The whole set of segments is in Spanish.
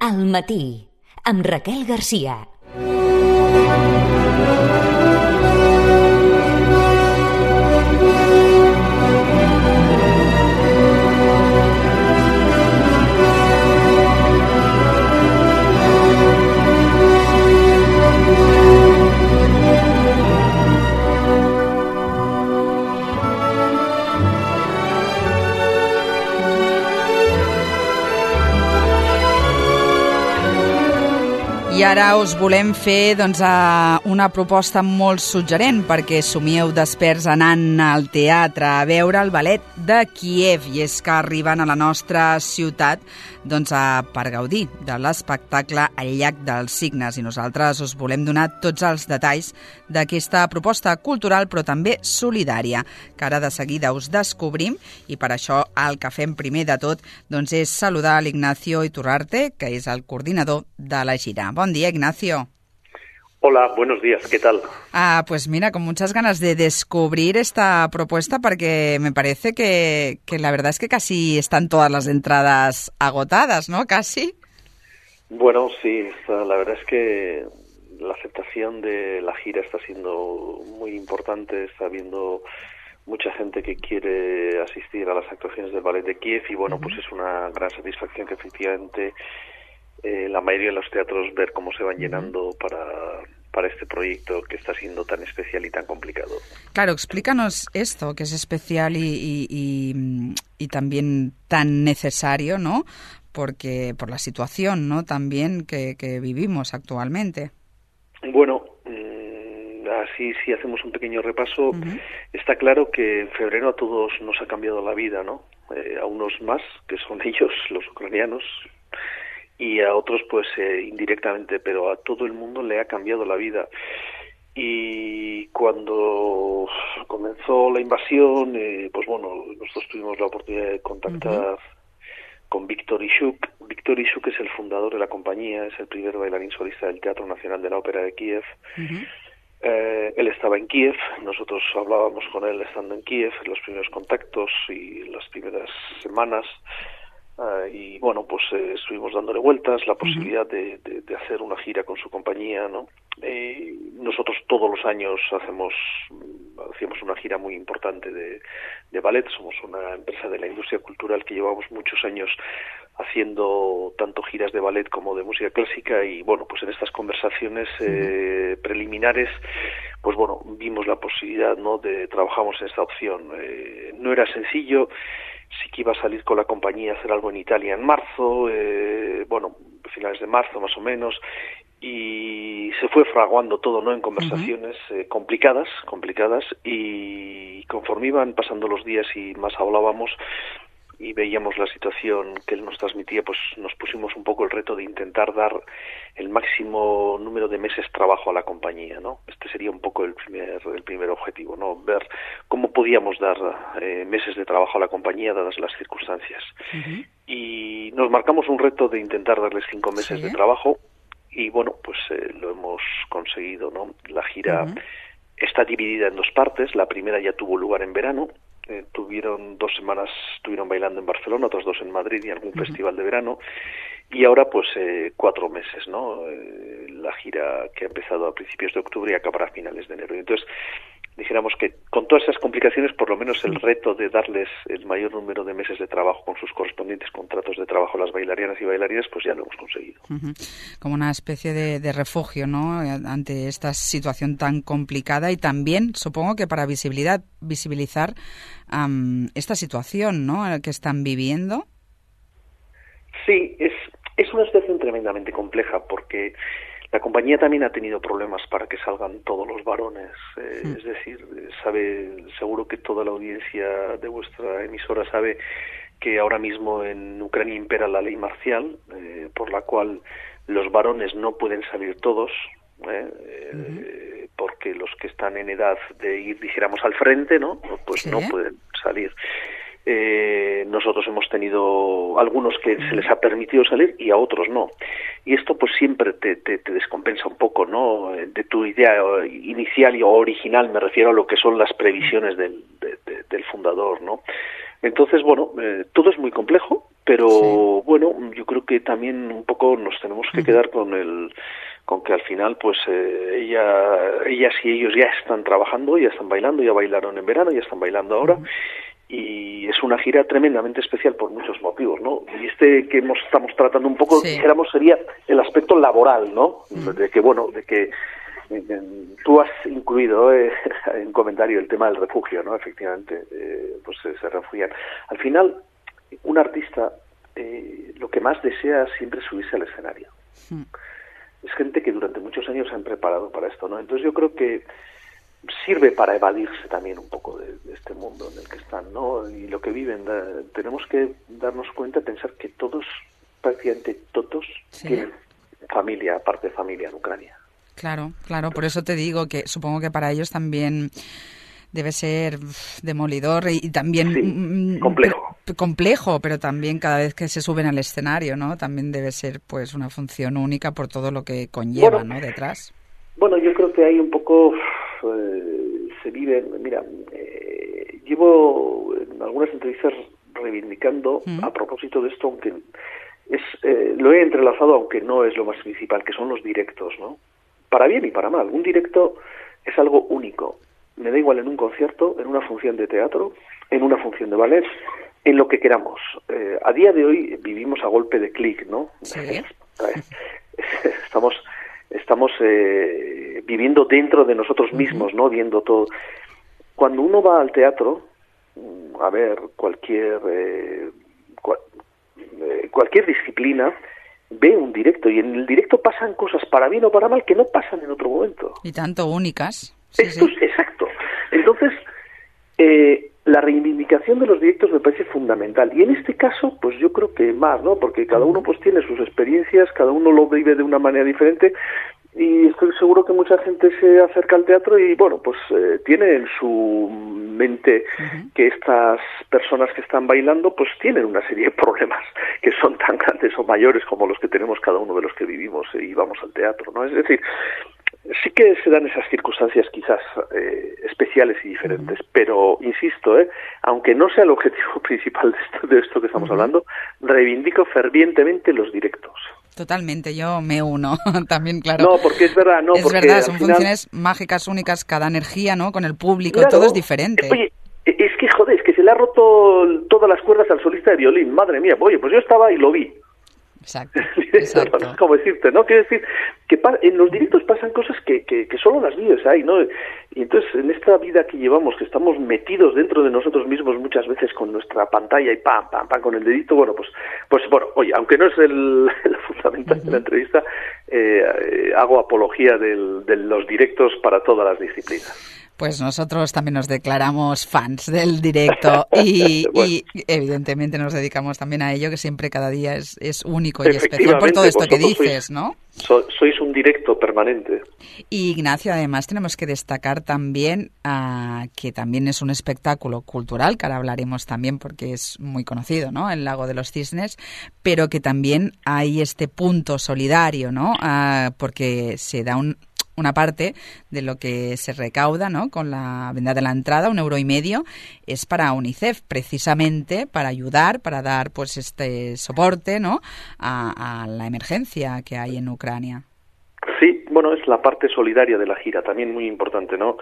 Al matí, amb Raquel Garcia. I ara us volem fer una proposta molt suggerent perquè somieu desperts anant al teatre a veure el ballet de Kíev, i és que arriben a la nostra ciutat per gaudir de l'espectacle El llac dels signes, i nosaltres us volem donar tots els detalls d'aquesta proposta cultural però també solidària que ara de seguida us descobrim, i per això el que fem primer de tot és saludar l'Ignacio Iturrarte, que és el coordinador de la gira. Bon día, Ignacio. Hola, buenos días, ¿qué tal? Pues mira, con muchas ganas de descubrir esta propuesta porque me parece que la verdad es que casi están todas las entradas agotadas, ¿no? Casi. Bueno, sí, la verdad es que la aceptación de la gira está siendo muy importante, está habiendo mucha gente que quiere asistir a las actuaciones del Ballet de Kiev y bueno, pues es una gran satisfacción que efectivamente la mayoría de los teatros ver cómo se van llenando para este proyecto que está siendo tan especial y tan complicado. Claro, explícanos esto, que es especial y también tan necesario, ¿no? Porque por la situación, ¿no? También que vivimos actualmente. Bueno, así si hacemos un pequeño repaso, está claro que en febrero a todos nos ha cambiado la vida, ¿no? A unos más, que son ellos, los ucranianos, y a otros pues indirectamente, pero a todo el mundo le ha cambiado la vida. Y cuando comenzó la invasión, pues bueno, nosotros tuvimos la oportunidad de contactar con Víctor Ishuk. Víctor Ishuk es el fundador de la compañía, es el primer bailarín solista del Teatro Nacional de la Ópera de Kiev. Él estaba en Kiev, nosotros hablábamos con él estando en Kiev, en los primeros contactos y en las primeras semanas. Y bueno, pues estuvimos dándole vueltas la posibilidad de hacer una gira con su compañía, ¿no? Nosotros todos los años hacíamos una gira muy importante de ballet. Somos una empresa de la industria cultural que llevamos muchos años haciendo tanto giras de ballet como de música clásica, y bueno, pues en estas conversaciones preliminares, pues bueno, vimos la posibilidad, ¿no?, trabajamos en esta opción. No era sencillo. Sí que iba a salir con la compañía a hacer algo en Italia en marzo, finales de marzo más o menos, y se fue fraguando todo, ¿no?, en conversaciones complicadas, y conforme iban pasando los días y más hablábamos y veíamos la situación que él nos transmitía, pues nos pusimos un poco el reto de intentar dar el máximo número de meses trabajo a la compañía, ¿no? Este sería un poco el primer objetivo, ¿no? Ver cómo podíamos dar meses de trabajo a la compañía dadas las circunstancias. Y nos marcamos un reto de intentar darles 5 meses de trabajo y bueno, pues lo hemos conseguido, ¿no? La gira está dividida en 2 partes. La primera ya tuvo lugar en verano. Tuvieron 2 semanas, estuvieron bailando en Barcelona, otras 2 en Madrid y algún festival de verano, y ahora pues 4 meses, ¿no? La gira que ha empezado a principios de octubre y acabará a finales de enero. Y entonces dijéramos que con todas esas complicaciones, por lo menos el reto de darles el mayor número de meses de trabajo con sus correspondientes contratos de trabajo a las bailarianas y bailarines, pues ya lo hemos conseguido. Como una especie de refugio, ¿no?, ante esta situación tan complicada, y también supongo que para visibilizar esta situación, ¿no?, que están viviendo. Sí, es una situación tremendamente compleja porque la compañía también ha tenido problemas para que salgan todos los varones. Es decir, seguro que toda la audiencia de vuestra emisora sabe que ahora mismo en Ucrania impera la ley marcial, por la cual los varones no pueden salir todos, porque los que están en edad de ir, dijéramos, al frente, ¿no?, pues no pueden salir. Nosotros hemos tenido algunos que se les ha permitido salir y a otros no. Y esto pues siempre te descompensa un poco, ¿no?, de tu idea inicial o original, me refiero a lo que son las previsiones del fundador, ¿no? Entonces, bueno, todo es muy complejo, Pero Sí. bueno, yo creo que también un poco nos tenemos que quedar con que al final pues ellas y ellos ya están trabajando, ya están bailando, ya bailaron en verano, ya están bailando ahora, y es una gira tremendamente especial por muchos motivos, ¿no? Y que estamos tratando un poco, Sí. dijéramos, sería el aspecto laboral, ¿no? De que tú has incluido en comentario el tema del refugio, ¿no? Efectivamente, pues se refugian. Al final, un artista lo que más desea siempre es subirse al escenario. Es gente que durante muchos años se han preparado para esto, ¿no? Entonces yo creo que sirve para evadirse también un poco de este mundo en el que están, ¿no? Y lo que viven. Tenemos que darnos cuenta, pensar que todos, prácticamente todos, Sí. tienen familia, aparte de familia en Ucrania. Claro, por eso te digo que supongo que para ellos también debe ser demolidor y también Sí, complejo. complejo, pero también cada vez que se suben al escenario, ¿no? También debe ser pues una función única por todo lo que conlleva, ¿no? Detrás. Bueno, yo creo que hay un poco se vive. Mira, llevo en algunas entrevistas reivindicando a propósito de esto, aunque lo he entrelazado, aunque no es lo más principal, que son los directos, ¿no? Para bien y para mal. Un directo es algo único. Me da igual en un concierto, en una función de teatro, en una función de ballet, en lo que queramos. A día de hoy vivimos a golpe de clic, ¿no? Sí. Estamos viviendo dentro de nosotros mismos, ¿no? Viendo todo. Cuando uno va al teatro a ver cualquier disciplina, ve un directo, y en el directo pasan cosas para bien o para mal que no pasan en otro momento. Y tanto únicas. Sí, Esto es exacto. Entonces, la reivindicación de los directos me parece fundamental. Y en este caso, pues yo creo que más, ¿no? Porque cada uno pues tiene sus experiencias, cada uno lo vive de una manera diferente, y estoy seguro que mucha gente se acerca al teatro y, bueno, pues tiene en su mente que estas personas que están bailando pues tienen una serie de problemas que son tan grandes o mayores como los que tenemos cada uno de los que vivimos y vamos al teatro, ¿no? Es decir, sí que se dan esas circunstancias quizás especiales y diferentes, pero insisto, aunque no sea el objetivo principal de esto que estamos hablando, reivindico fervientemente los directos. Totalmente, yo me uno también, claro. No, porque es verdad, no, es porque verdad, son al final funciones mágicas, únicas, cada energía, ¿no? Con el público, claro, todo es diferente. Oye, es que joder, es que se le ha roto todas las cuerdas al solista de violín, madre mía. Oye, pues yo estaba y lo vi. Exacto. No es como decirte, ¿no? Quiero decir que en los directos pasan cosas que solo las vives ahí, ¿no? Y entonces en esta vida que llevamos, que estamos metidos dentro de nosotros mismos muchas veces con nuestra pantalla y pam, con el dedito, bueno, pues bueno, oye, aunque no es el fundamental de la entrevista, hago apología de los directos para todas las disciplinas. Pues nosotros también nos declaramos fans del directo y, bueno. y evidentemente nos dedicamos también a ello, que siempre cada día es único y especial por todo esto que dices, ¿no? Sois un directo permanente. Y Ignacio, además tenemos que destacar también que también es un espectáculo cultural, que ahora hablaremos también porque es muy conocido, ¿no? El Lago de los Cisnes, pero que también hay este punto solidario, ¿no? Porque se da una parte de lo que se recauda, ¿no? Con la venta de la entrada, 1,5 €, es para UNICEF, precisamente para ayudar, para dar pues este soporte, ¿no? a la emergencia que hay en Ucrania. Sí, bueno, es la parte solidaria de la gira, también muy importante, ¿no?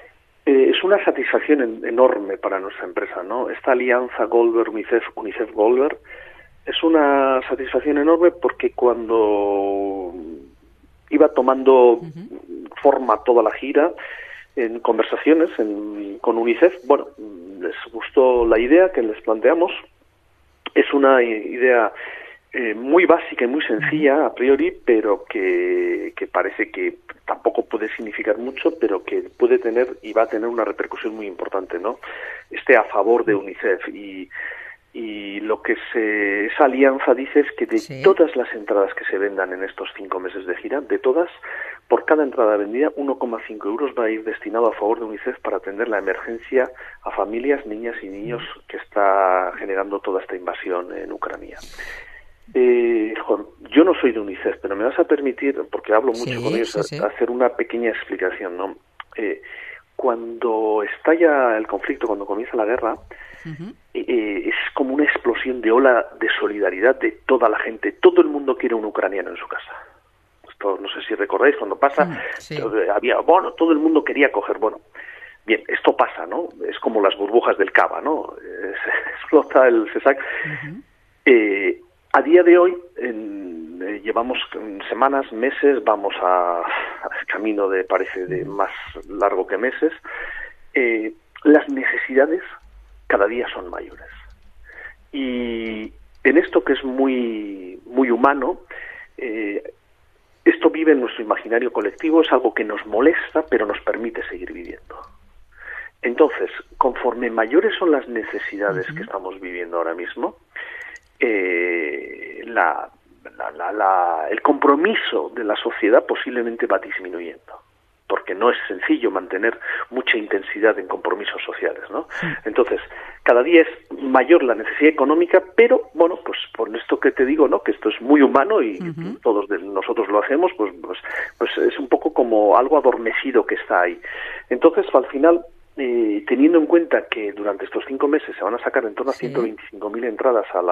Es una satisfacción enorme para nuestra empresa, ¿no? Esta alianza Goldberg-UNICEF, UNICEF-Goldberg, es una satisfacción enorme porque cuando iba tomando forma toda la gira, en conversaciones con UNICEF, bueno, les gustó la idea que les planteamos. Es una idea muy básica y muy sencilla a priori, pero que parece que tampoco puede significar mucho, pero que puede tener y va a tener una repercusión muy importante, ¿no? A favor de UNICEF y lo que esa alianza dice es que de todas las entradas que se vendan en estos 5 meses de gira, de todas, por cada entrada vendida, 1,5 € va a ir destinado a favor de UNICEF para atender la emergencia a familias, niñas y niños que está generando toda esta invasión en Ucrania. Yo no soy de UNICEF, pero me vas a permitir, porque hablo mucho con ellos, hacer una pequeña explicación, ¿no? Cuando estalla el conflicto, cuando comienza la guerra, es como una explosión de ola de solidaridad de toda la gente. Todo el mundo quiere un ucraniano en su casa. Esto no sé si recordáis cuando pasa, sí. Todo el mundo quería coger, bien, esto pasa, ¿no? Es como las burbujas del cava, ¿no? Se explota el CESAC. A día de hoy, llevamos semanas, meses, vamos a camino parece más largo que meses, las necesidades cada día son mayores. Y en esto que es muy, muy humano, esto vive en nuestro imaginario colectivo, es algo que nos molesta, pero nos permite seguir viviendo. Entonces, conforme mayores son las necesidades que estamos viviendo ahora mismo, el compromiso de la sociedad posiblemente va disminuyendo, porque no es sencillo mantener mucha intensidad en compromisos sociales, ¿no? Entonces, cada día es mayor la necesidad económica, pero, pues por esto que te digo, ¿no? Que esto es muy humano y todos nosotros lo hacemos, pues es un poco como algo adormecido que está ahí. Entonces, al final, teniendo en cuenta que durante estos 5 meses se van a sacar en torno a 125.000 entradas a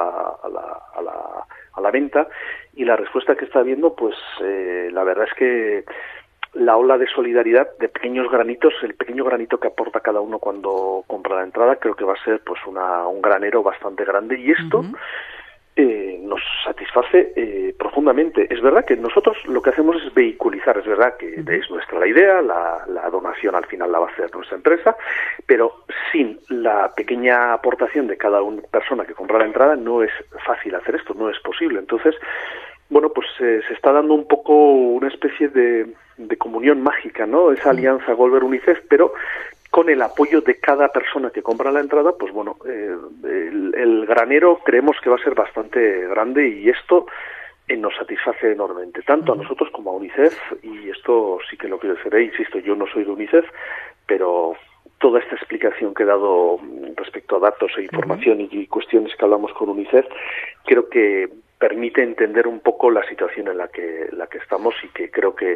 la venta, y la respuesta que está habiendo, pues la verdad es que la ola de solidaridad, de pequeños granitos, el pequeño granito que aporta cada uno cuando compra la entrada, creo que va a ser pues un granero bastante grande, y esto nos satisface profundamente. Es verdad que nosotros lo que hacemos es vehiculizar, es verdad que es nuestra la idea, la donación al final la va a hacer nuestra empresa, pero sin la pequeña aportación de cada persona que compra la entrada no es fácil hacer esto, no es posible. Entonces, pues se está dando un poco una especie de comunión mágica, ¿no? Esa alianza Goldberg-UNICEF, pero con el apoyo de cada persona que compra la entrada, pues el granero creemos que va a ser bastante grande, y esto nos satisface enormemente, tanto a nosotros como a UNICEF, y esto sí que lo quiero decir, insisto, yo no soy de UNICEF, pero toda esta explicación que he dado respecto a datos e información y cuestiones que hablamos con UNICEF, creo que permite entender un poco la situación en la que estamos, y que creo que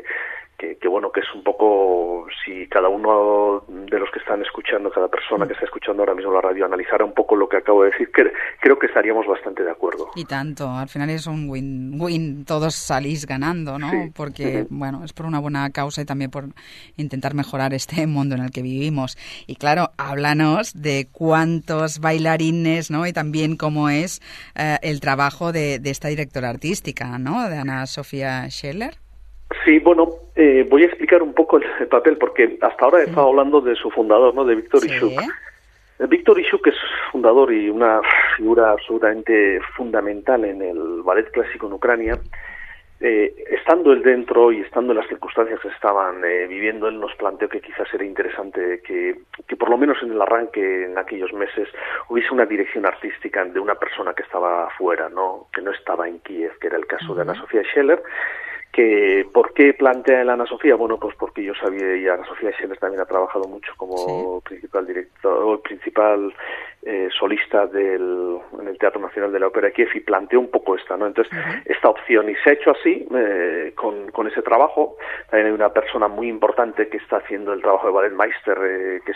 es un poco, si cada uno de los que están escuchando, cada persona que está escuchando ahora mismo la radio, analizara un poco lo que acabo de decir, creo que estaríamos bastante de acuerdo. Y tanto, al final es un win-win, todos salís ganando, ¿no? Sí. Porque, es por una buena causa y también por intentar mejorar este mundo en el que vivimos. Y claro, háblanos de cuántos bailarines, ¿no? Y también cómo es el trabajo de esta directora artística, ¿no? De Anna Sofia Scheller. Sí, voy a explicar un poco el papel, porque hasta ahora he estado hablando de su fundador, ¿no? De Víctor Ishuk. Víctor Ishuk es fundador y una figura absolutamente fundamental en el ballet clásico en Ucrania. Estando él dentro y estando en las circunstancias que estaban viviendo, él nos planteó que quizás era interesante que por lo menos en el arranque, en aquellos meses, hubiese una dirección artística de una persona que estaba fuera, ¿no? Que no estaba en Kiev, que era el caso de Anna Sofia Scheller. ¿Por qué plantea el Ana Sofía? Pues porque yo sabía, y Ana Sofia Scheller también ha trabajado mucho como principal director, principal solista en el Teatro Nacional de la Ópera de Kiev, y planteó un poco esta, ¿no? Entonces, esta opción, y se ha hecho así, con ese trabajo. También hay una persona muy importante que está haciendo el trabajo de Balletmeister, que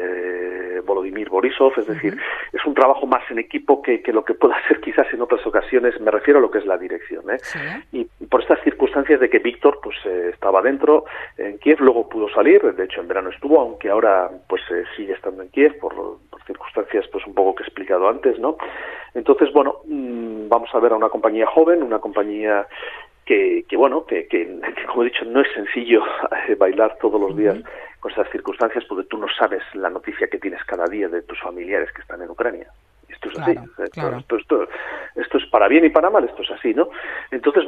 es Volodymyr Borisov, es decir, es un trabajo más en equipo que lo que pueda ser quizás en otras ocasiones, me refiero a lo que es la dirección, y por estas circunstancias de que Víctor estaba dentro en Kiev, luego pudo salir, de hecho en verano estuvo, aunque ahora sigue estando en Kiev por circunstancias un poco que he explicado antes, ¿no? Entonces, vamos a ver a una compañía joven, una compañía que como he dicho, no es sencillo bailar todos los días con esas circunstancias, porque tú no sabes la noticia que tienes cada día de tus familiares que están en Ucrania. Esto es así. Claro. Esto es para bien y para mal, esto es así, ¿no? Entonces,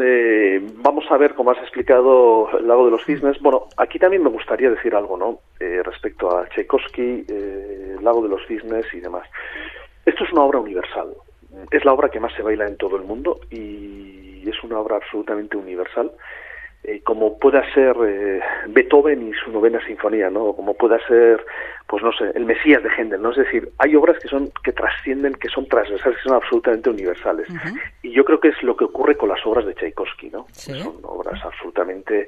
vamos a ver, como has explicado, el Lago de los Cisnes. Aquí también me gustaría decir algo, ¿no? Respecto a Tchaikovsky, el Lago de los Cisnes y demás. Esto es una obra universal. Es la obra que más se baila en todo el mundo, y es una obra absolutamente universal. Como pueda ser Beethoven y su 9ª sinfonía, ¿no? O como pueda ser, el Mesías de Händel, ¿no? Es decir, hay obras que trascienden, que son transversales, que son absolutamente universales. Y yo creo que es lo que ocurre con las obras de Tchaikovsky, ¿no? Sí. Son obras absolutamente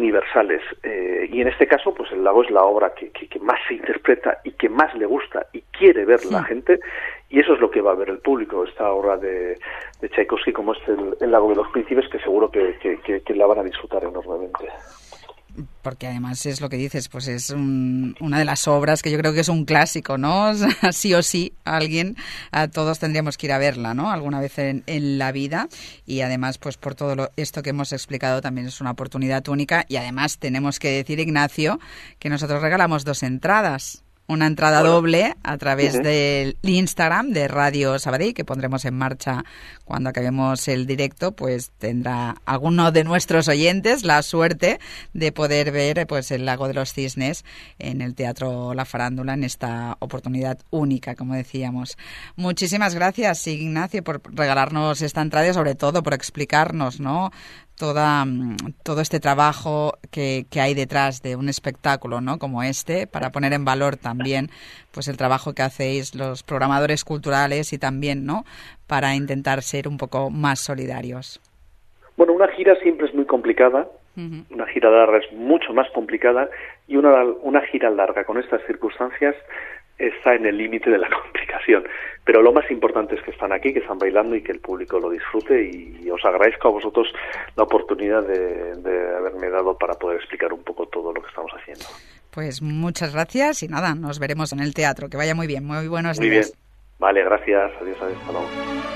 universales. Y en este caso, el Lago es la obra que más se interpreta y que más le gusta y quiere ver la gente, y eso es lo que va a ver el público, esta obra de Tchaikovsky, como es el Lago de los Príncipes, que seguro que la van a disfrutar enormemente. Porque además es lo que dices, pues es una de las obras que yo creo que es un clásico, ¿no? Sí o sí, todos tendríamos que ir a verla, ¿no? Alguna vez en la vida, y además, pues por todo esto que hemos explicado, también es una oportunidad única, y además tenemos que decir, Ignacio, que nosotros regalamos 2 entradas. Una entrada doble a través del Instagram de Radio Sabadell, que pondremos en marcha cuando acabemos el directo, pues tendrá alguno de nuestros oyentes la suerte de poder ver pues el Lago de los Cisnes en el Teatro La Farándula, en esta oportunidad única, como decíamos. Muchísimas gracias, Ignacio, por regalarnos esta entrada y sobre todo por explicarnos, ¿no?, todo este trabajo que hay detrás de un espectáculo, ¿no?, como este, para poner en valor también pues el trabajo que hacéis los programadores culturales y también, ¿no?, para intentar ser un poco más solidarios. Bueno, una gira siempre es muy complicada, una gira larga es mucho más complicada, y una gira larga con estas circunstancias está en el límite de la complicación. Pero lo más importante es que están aquí, que están bailando y que el público lo disfrute, y os agradezco a vosotros la oportunidad de haberme dado para poder explicar un poco todo lo que estamos haciendo. Pues muchas gracias y nada, nos veremos en el teatro. Que vaya muy bien, muy buenos días. Muy bien. Vale, gracias. Adiós, hasta luego.